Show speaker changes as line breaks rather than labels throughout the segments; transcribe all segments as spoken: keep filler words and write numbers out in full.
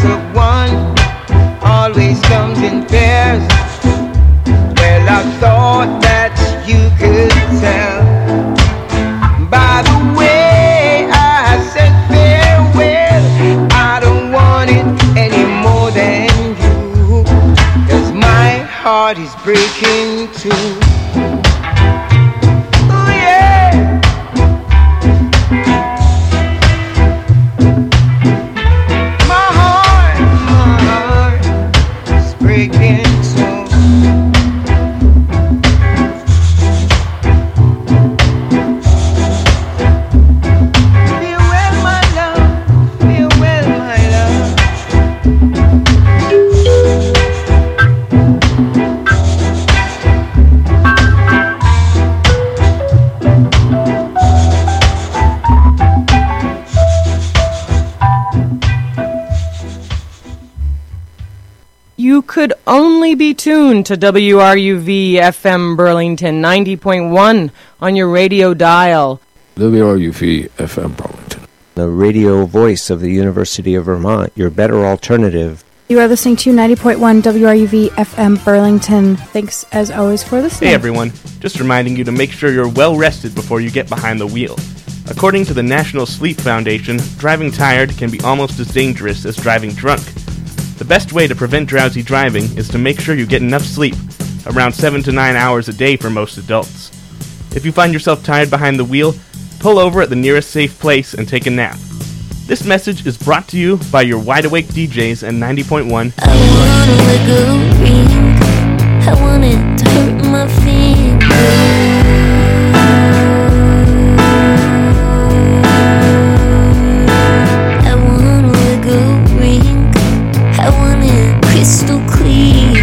of one always comes in pairs. Well, I thought that you could tell by the way I said farewell. I don't want it any more than you, 'cause my heart is breaking too. Oh yeah. My heart, my heart is breaking too.
You could only be tuned to W R U V F M Burlington ninety point one on your radio dial.
W R U V F M Burlington,
the radio voice of the University of Vermont, your better alternative.
You are listening to ninety point one W R U V F M Burlington. Thanks, as always, for listening.
Hey, everyone. Just reminding you to make sure you're well rested before you get behind the wheel. According to the National Sleep Foundation, driving tired can be almost as dangerous as driving drunk. The best way to prevent drowsy driving is to make sure you get enough sleep, around seven to nine hours a day for most adults. If you find yourself tired behind the wheel, pull over at the nearest safe place and take a nap. This message is brought to you by your Wide Awake D Js at ninety point one.
I wanna let go ring. I want it to hurt my fingers. Crystal clear.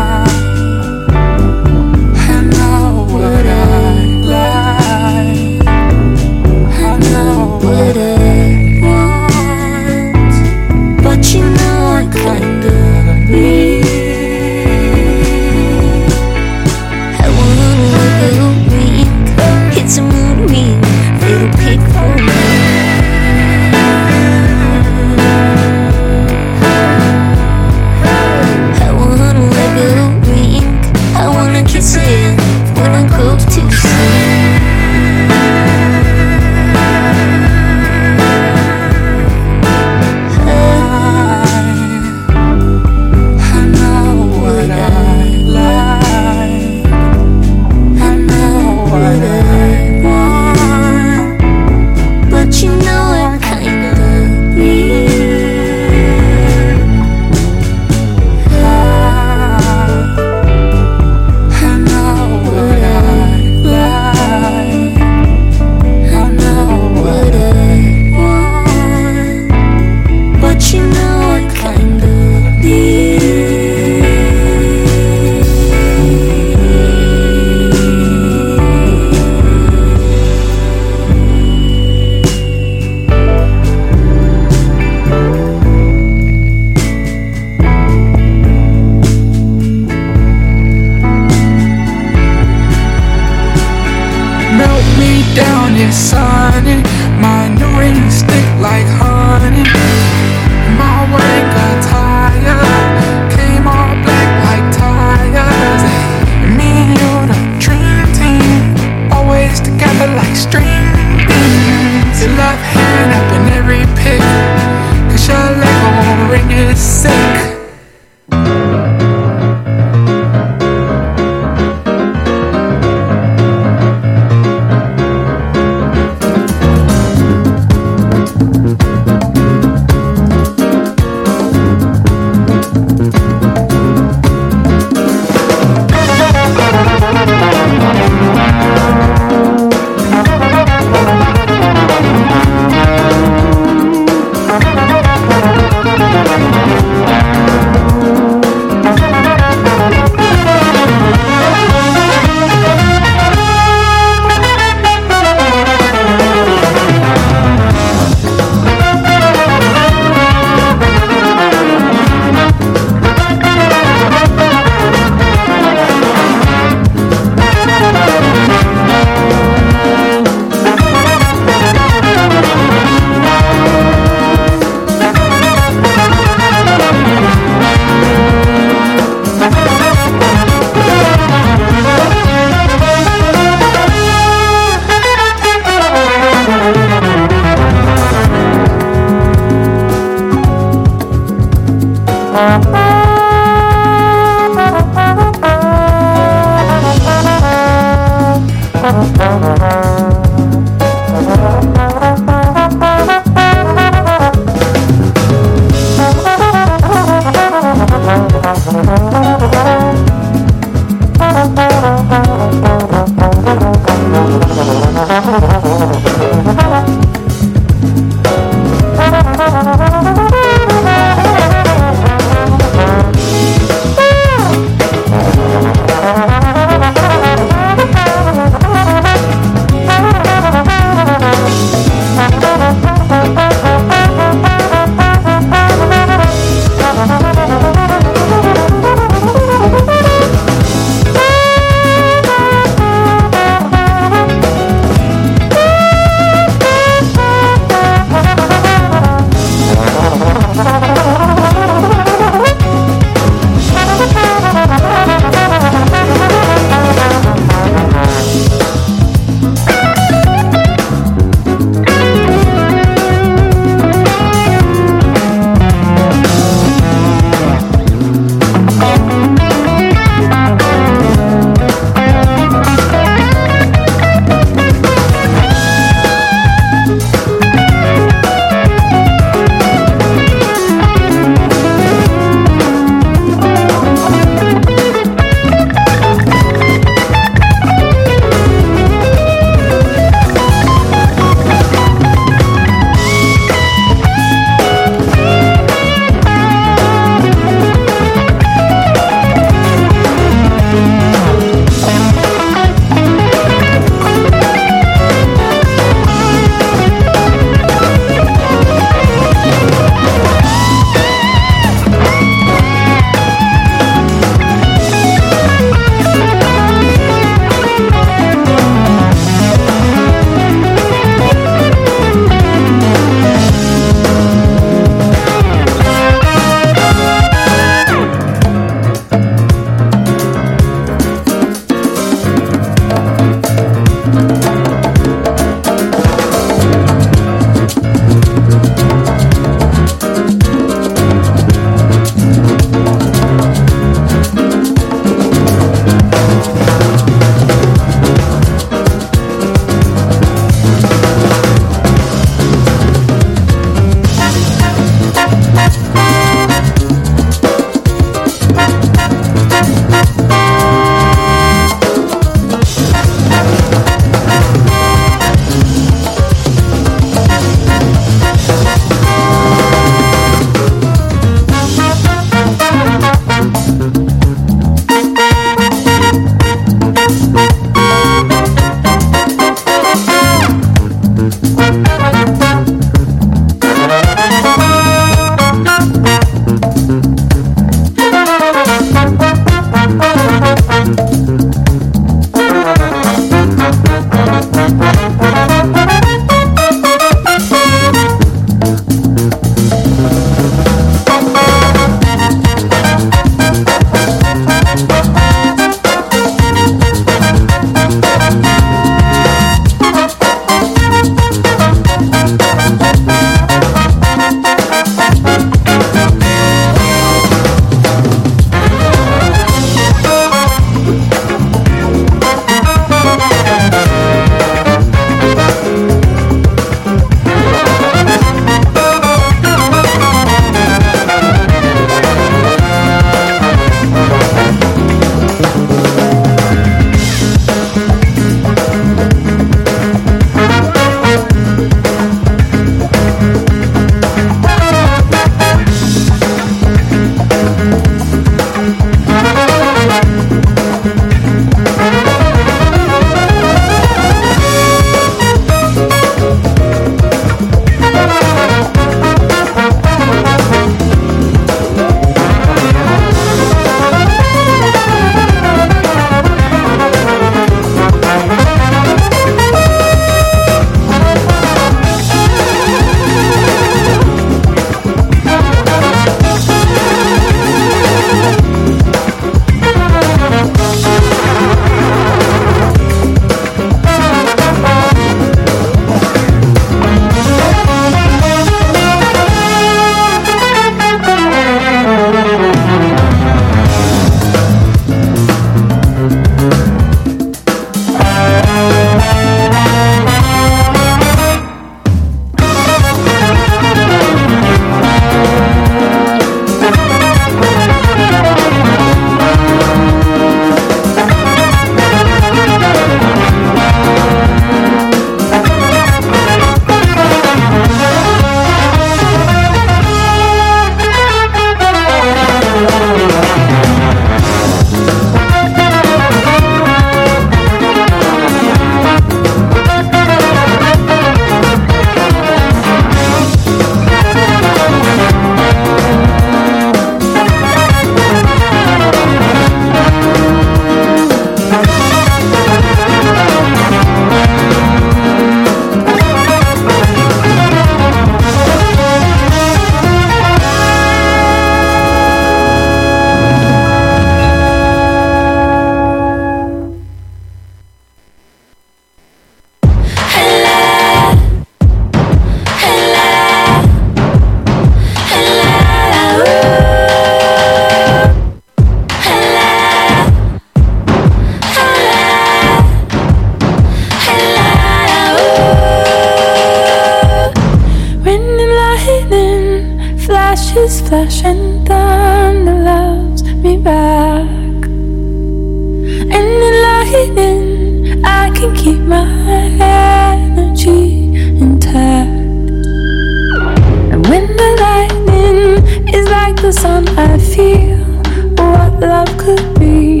lightning, I can keep my energy intact. And when the lightning is like the sun, I feel what love could be.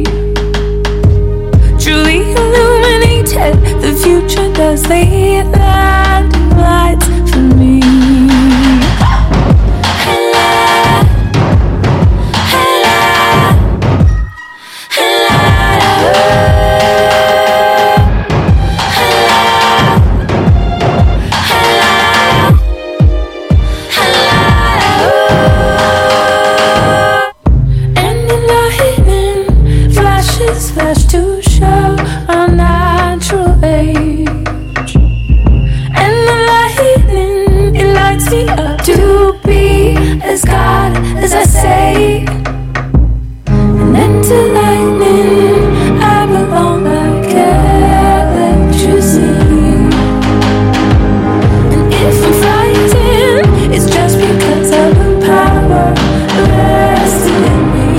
Truly illuminated, the future does lay landing lights for me. Flash to show our natural age, and the lightning, it lights me up to be as God as I say. And then to lightning I belong like electricity. And if I'm frightened, it's just because of the power resting in me.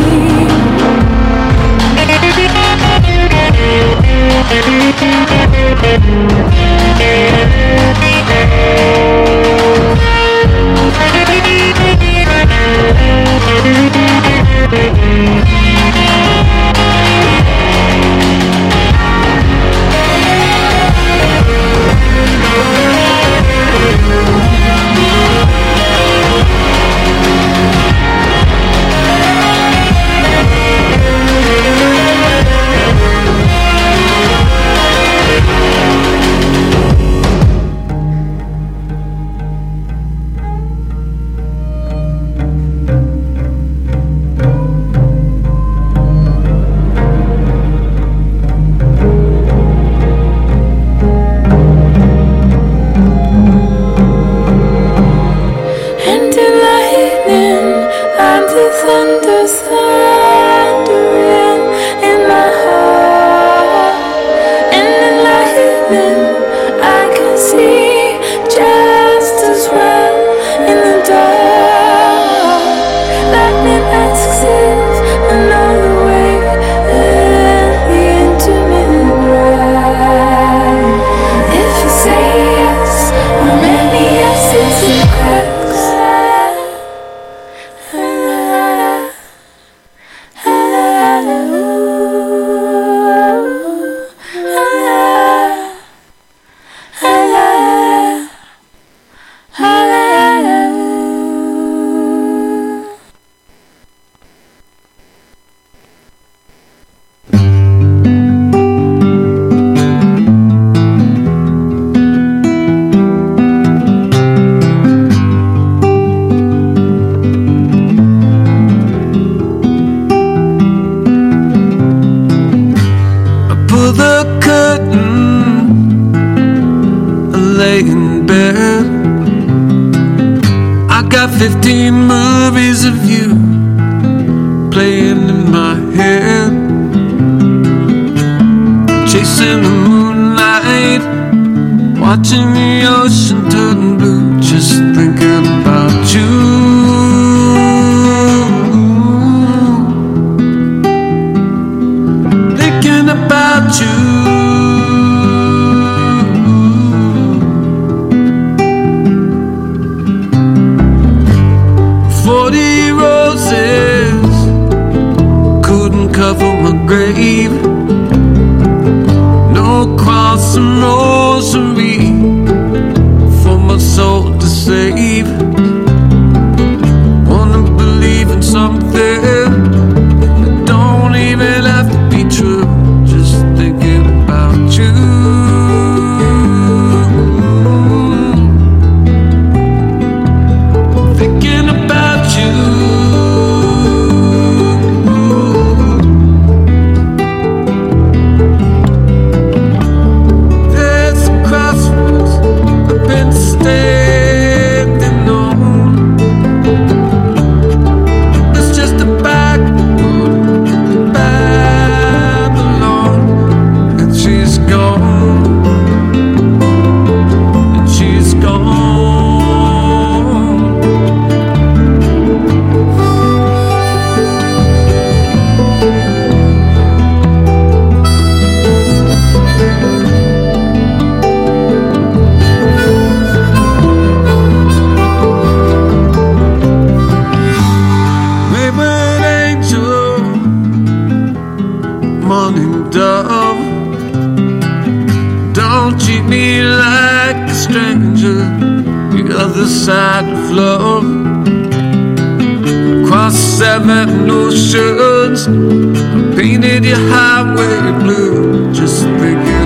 fifteen movies of you playing in my head, chasing the moonlight, watching the ocean turn blue, just thinking about you. Thinking about you. Forty roses couldn't cover my grave. No cross and rosary for my soul to save. Wanna believe in something that don't even have to be true. Just thinking about you. Thinking about you. love. Don't treat me like a stranger, the other side of love. Across seven oceans, painted your highway blue, just thinking